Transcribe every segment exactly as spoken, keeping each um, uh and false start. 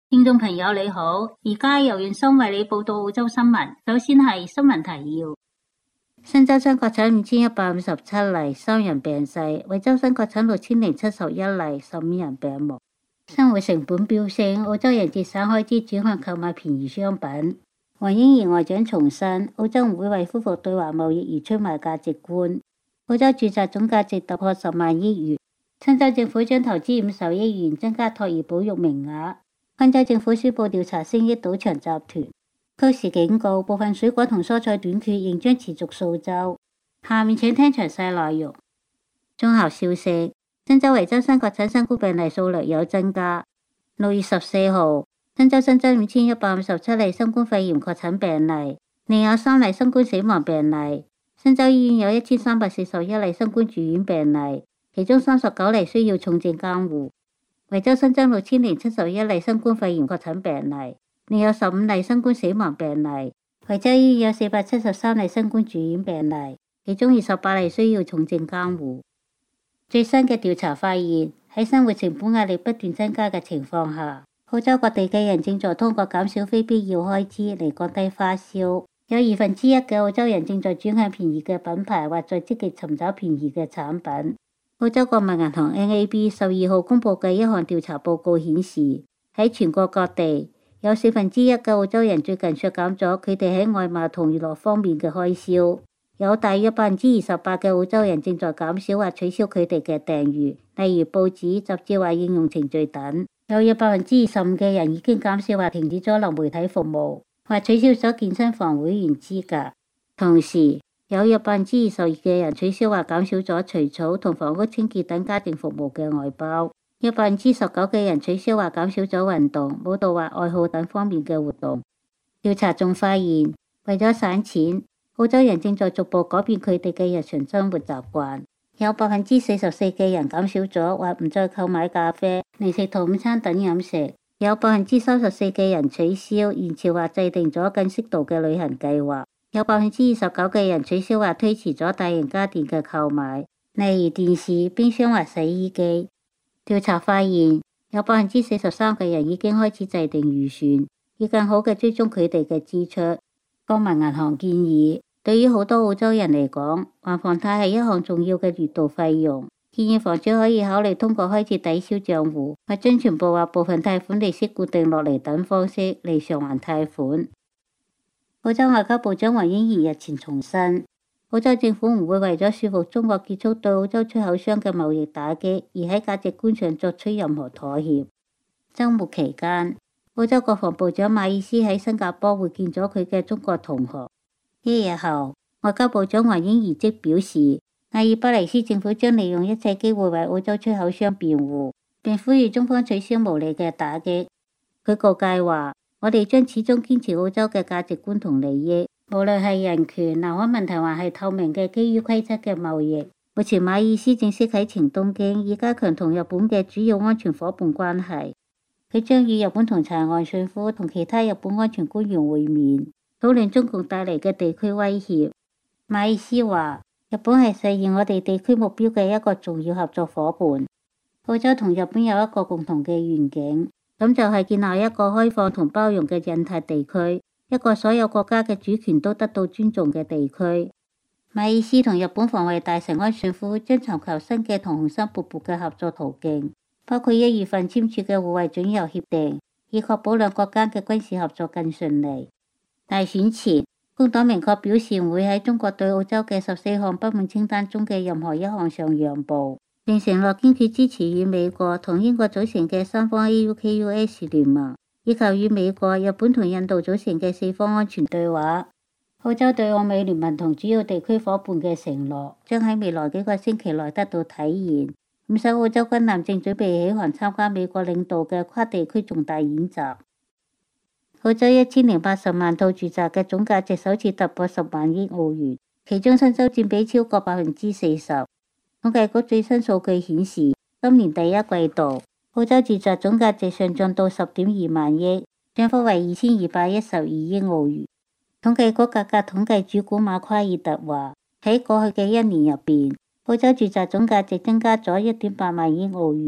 聽眾朋友你好，而家由袁生為你報道澳洲新聞。首先係新聞提要：新州新確診五千一百五十七例，三人病逝；維州新確診六千零七十一例，十五人病亡。生活成本飆升，澳洲人節省開支轉向購買便宜商品。黃英賢外長重申，澳洲唔會為恢復對華貿易而出賣價值觀。澳洲住宅總價值突破十萬億元。新州政府將投資五十億元增加托兒保育名額。昆州政府宣布調查星億賭場集團。高時警告，部分水果同蔬菜短缺仍將持續數週。下面請聽詳細內容。綜合消息：新州維州新確診新冠病例數略有增加。六月十四號，新州新增五千一百五十七例新冠肺炎確診病例，另有三例新冠死亡病例。新州醫院有一千三百四十一例新冠住院病例，其中三十九例需要重症監護。維州新增六千零七十一例新冠肺炎確診病例，另有十五例新冠死亡病例。維州醫院有四百七十三例新冠住院病例，其中二十八例需要重症監護。最新嘅調查發現，喺生活成本壓力不斷增加嘅情況下，澳洲各地嘅人正在通過減少非必要開支嚟降低花銷。有二分之一嘅澳洲人正在轉向便宜嘅品牌，或在積極尋找便宜嘅產品。澳洲國民銀行 N A B 十二號公布嘅一項調查報告顯示，喺全國各地有四分之一嘅澳洲人最近削減咗佢哋喺外賣同娛樂方面嘅開銷。有大約百分之二十八嘅澳洲人正在減少或取消佢哋嘅訂閱，例如報紙、雜誌或應用程序等。有約百分之二十五嘅人已經減少或停止咗流媒體服務，或取消咗健身房會員資格。同時，有約百分之二十二嘅人取消或減少咗除草同房屋清潔等家庭服務嘅外包。有百分之十九嘅人取消或減少咗運動、舞蹈或愛好等方面嘅活動。調查仲發現，為咗省錢，澳洲人正在逐步改變佢哋嘅日常生活習慣。有百分之四十四嘅人減少咗或唔再購買咖啡、零食同午餐等飲食。有百分之三十四嘅人取消、延遲或制定咗更適度嘅旅行計劃。有百分之二十九嘅人取消或推遲咗大型家電嘅購買，例如電視、冰箱或洗衣機。調查發現，有百分之四十三嘅人已經開始制定預算，以更好嘅追蹤佢哋嘅支出。國民銀行建議，對於好多澳洲人嚟講，還房貸係一項重要嘅月度費用，建議房主可以考慮通過開設抵銷賬戶，或將全部或部分貸款利息固定落嚟等方式嚟償還貸款。澳洲外交部長黃英賢日前重申，澳洲政府唔會為咗說服中國結束對澳洲出口商嘅貿易打擊，而喺價值觀上作出任何妥協。週末期間，澳洲國防部長馬爾斯喺新加坡會見咗佢嘅中國同學。一日後，外交部長黃英賢即表示，阿爾巴尼斯政府將利用一切機會為澳洲出口商辯護，並呼籲中方取消無理嘅打擊。佢告誡話，我哋將始終堅持澳洲嘅價值觀同利益，無論係人權、南海問題還係透明嘅基於規則嘅貿易。目前馬爾斯正式啟程東京，以加強同日本嘅主要安全夥伴關係。佢將與日本同查岸信夫同其他日本安全官員會面，討論中共帶嚟嘅地區威脅。馬爾斯話，日本係實現我哋地區目標嘅一個重要合作夥伴。澳洲同日本有一個共同嘅願景。咁就係建立一個開放同包容嘅印太地區，一個所有國家嘅主權都得到尊重嘅地區。馬爾斯同日本防衛大臣安信夫將尋求新嘅同雄心勃勃嘅合作途徑，包括一月份簽署嘅互惠准油協定，以確保兩國間嘅軍事合作更順利。大選前，工黨明確表示唔會喺中國對澳洲嘅十四項不滿清單中嘅任何一項上讓步。並承諾堅決支持與美國同英國組成嘅三方 A U K U S 聯盟，以及與美國、日本同印度組成嘅四方安全對話。澳洲對澳美聯盟同主要地區夥伴嘅承諾，將喺未來幾個星期內得到體現。五艘澳洲軍艦正準備起航參加美國領導嘅跨地區重大演習。澳洲一千零八十萬套住宅嘅總價值首次突破十萬億澳元，其中新州佔比超過百分之四十。統計局最新數據顯示，今年第一季度澳洲住宅總價值上漲到十點二萬億，漲幅為二千二百一十二億澳元。統計局價格統計主管馬夸爾特話，喺過去嘅一年入邊，澳洲住宅總價值增加咗一點八萬億澳元，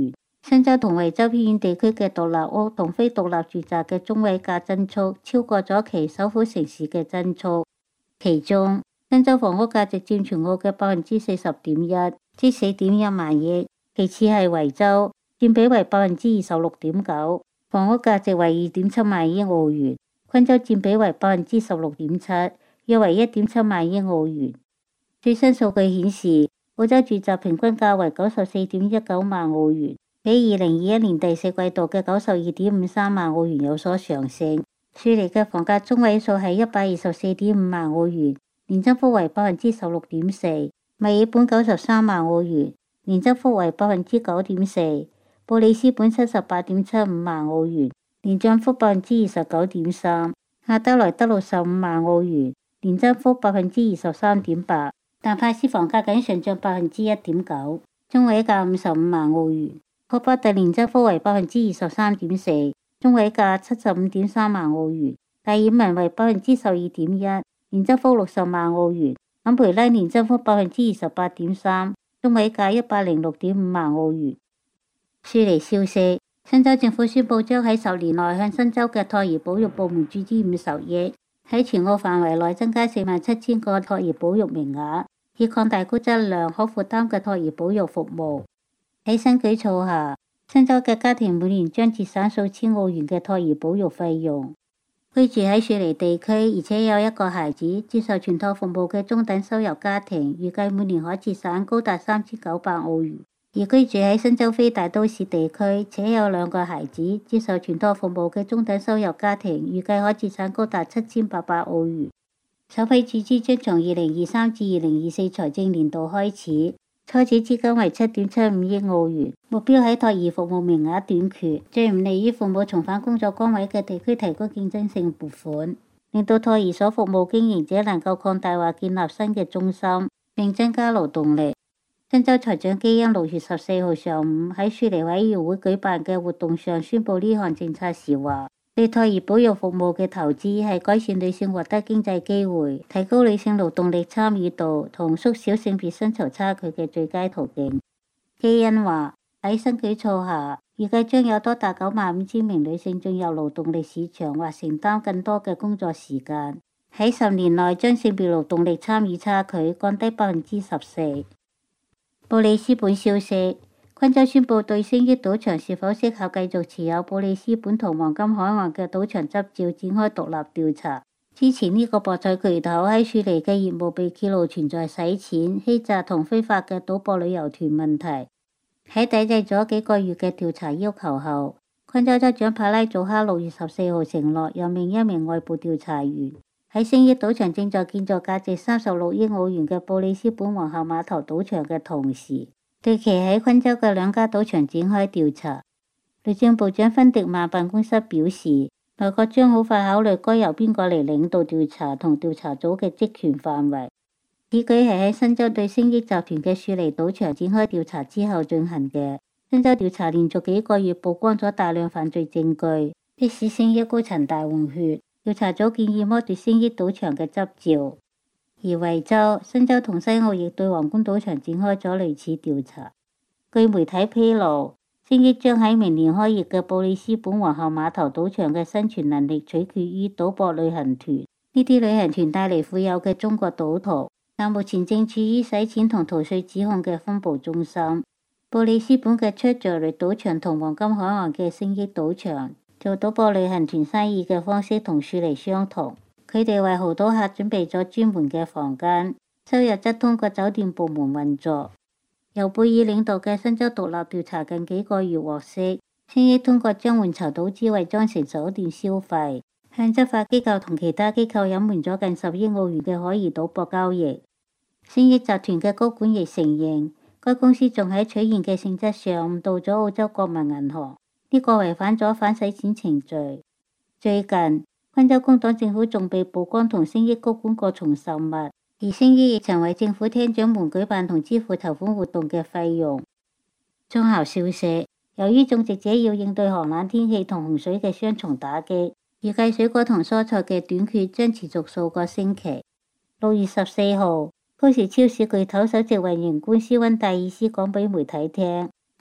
新州同惠州偏遠地區嘅獨立屋同非獨立住宅嘅中位價增速超過咗其首府城市嘅增速，其中新州房屋價值佔全澳嘅百分之四十點一，即四點一萬億。其次係維州，佔比為百分之二十六點九，房屋價值為二點七萬億澳元。昆州佔比為百分之十六點七，約為一點七萬億澳元。最新數據顯示，澳洲住宅平均價為九十四點一九萬澳元，比二零二一年第四季度嘅九十二點五三萬澳元有所上升。雪梨嘅房價中位數係一百二十四點五萬澳元，年增幅為百分之十六點四。墨爾本九十三萬澳元，年增幅為百分之九點四。布里斯本七十八點七五萬澳元，年增幅百分之二十九點三。阿德萊德六十五萬澳元，年增幅百分之二十三點八。但珀斯房價僅上漲百分之一點九，中位價五十五萬澳元。霍巴特年增幅為百分之二十三點四，中位價七十五點三萬澳元。達爾文為百分之十二點一，年增幅六十萬澳元。坎培拉年增幅百分之二十八點三，中位價一百零六點五萬澳元。雪梨消息，新州政府宣布將喺十年內向新州嘅托兒保育部門注資五十億，喺全澳範圍內增加四萬七千個托兒保育名額，以擴大高質量可負擔嘅托兒保育服務。喺新舉措下，新州嘅家庭每年將節省數千澳元嘅托兒保育費用。居住喺雪梨地區而且有一個孩子接受全托服務嘅中等收入家庭，預計每年可節省高達三千九百澳元。而居住喺新州非大都市地區且有兩個孩子接受全托服務嘅中等收入家庭，預計可節省高達七千八百澳元。首批注資將從二零二三至二零二四財政年度開始，初始資金為七點七五億澳元，目標喺托兒服務名額短缺、最唔利於父母重返工作崗位嘅地區提供競爭性撥款，令到托兒所服務經營者能夠擴大或建立新嘅中心，並增加勞動力。新州財長基恩六月十四號上午喺雪梨委員會舉辦嘅活動上宣布呢項政策時話，對托兒保育服務嘅投資係改善女性獲得經濟機會、提高女性勞動力參與度同縮小性別薪酬差距嘅最佳途徑。基恩話喺新舉措下，預計將有多達九萬五千名女性進入勞動力市場或承擔更多嘅工作時間，喺十年內將性別勞動力參與差距降低百分之十四。布里斯本消息，昆州宣布對星億賭場是否適合繼續持有布里斯本同黃金海岸嘅賭場執照展開獨立調查。之前呢個博彩巨頭喺雪梨嘅業務被揭露存在洗錢、欺詐同非法嘅賭博旅遊團問題。喺抵制咗幾個月嘅調查要求後，昆州州長帕拉祖哈六月十四號承諾任命一名外部調查員，喺星億賭場正在建造價值三十六億澳元嘅布里斯本皇后碼頭賭場嘅同時，對其喺昆州嘅兩家賭場展開調查。律政部長芬迪曼辦公室表示，內閣將好快考慮該由邊個嚟領導調查同調查組嘅職權範圍。此舉係喺新州對星億集團嘅雪梨賭場展開調查之後進行嘅。新州調查連續幾個月曝光咗大量犯罪證據，迫使星億高層大換血。調查組建議剝奪星億賭場嘅執照，而維州、新州同西澳亦對皇冠賭場展開咗類似調查。據媒體披露，星億將喺明年開業嘅布里斯本皇后碼頭賭場嘅生存能力取決於賭博旅行團，呢啲旅行團帶嚟富有嘅中國賭徒，但目前正處於洗錢同逃稅指控嘅風暴中心。布里斯本嘅 Treasury 賭場同黃金海岸嘅星億賭場做賭博旅行團生意嘅方式同雪梨相同，佢哋為豪賭客準備咗專門嘅房間，收入則通過酒店部門運作。由貝爾領導嘅新州獨立調查近幾個月獲悉，星億通過將換籌賭資偽裝成手段消費，向執法機構同其他機構隱瞞咗近十億澳元嘅可疑賭博交易。星億集團嘅高管亦承認，該公司仲喺取現嘅性質上誤導咗澳洲國民銀行。呢個違反咗反洗錢程序。最近，昆州工黨政府仲被曝光同星億高管過重實物，而星億亦曾為政府廳長們舉辦同支付籌款活動嘅費用。中校消息，由於種植者要應對寒冷天氣同洪水嘅雙重打擊，預計水果同蔬菜嘅短缺將持續數個星期。六月十四號，高時超市巨頭首席運營官斯溫戴爾斯講俾媒體聽，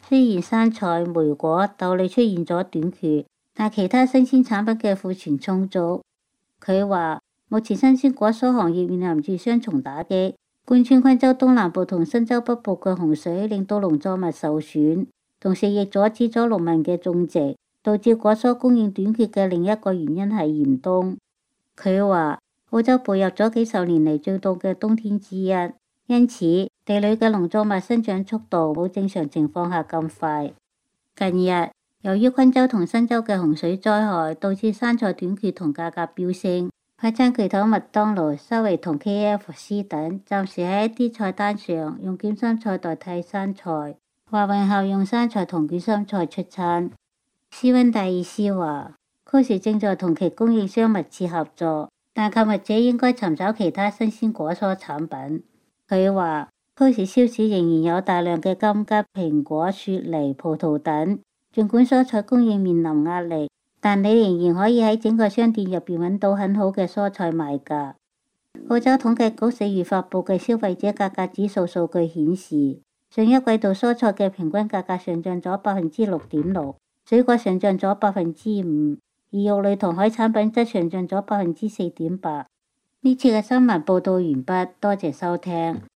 雖然生菜、莓果、豆類出現咗短缺，但其他新鮮產品嘅庫存充足。佢話目前新鮮果蔬行業面臨住雙重打擊，貫穿昆州東南部同新州北部嘅洪水令到農作物受損，同時亦阻止咗農民嘅種植，導致果蔬供應短缺嘅另一個原因係嚴冬。佢話澳洲步入咗幾十年嚟最凍嘅冬天之一，因此地裏嘅農作物生長速度冇正常情況下咁快。近日由於昆州同新州嘅洪水災害，導致生菜短缺同價格飆升，快餐巨頭麥當勞、沙維同 K F C 等暫時喺一啲菜單上用捲心菜代替生菜，華榮校用生菜同捲心菜出餐。斯溫戴爾斯話，Coles正在同其供應商密切合作，但購物者應該尋找其他新鮮果蔬產品。佢話，Coles超市仍然有大量嘅金桔、蘋果、雪梨、葡萄等，儘管蔬菜供應面臨壓力，但你仍然可以喺整個商店入邊揾到很好嘅蔬菜賣價。澳洲統計局四月發佈嘅消費者價格指數數據顯示，上一季度蔬菜嘅平均價格上漲咗百分之六點六，水果上漲咗百分之五，而肉類同海產品則上漲咗百分之四點八。呢次嘅新聞報道完畢，多謝收聽。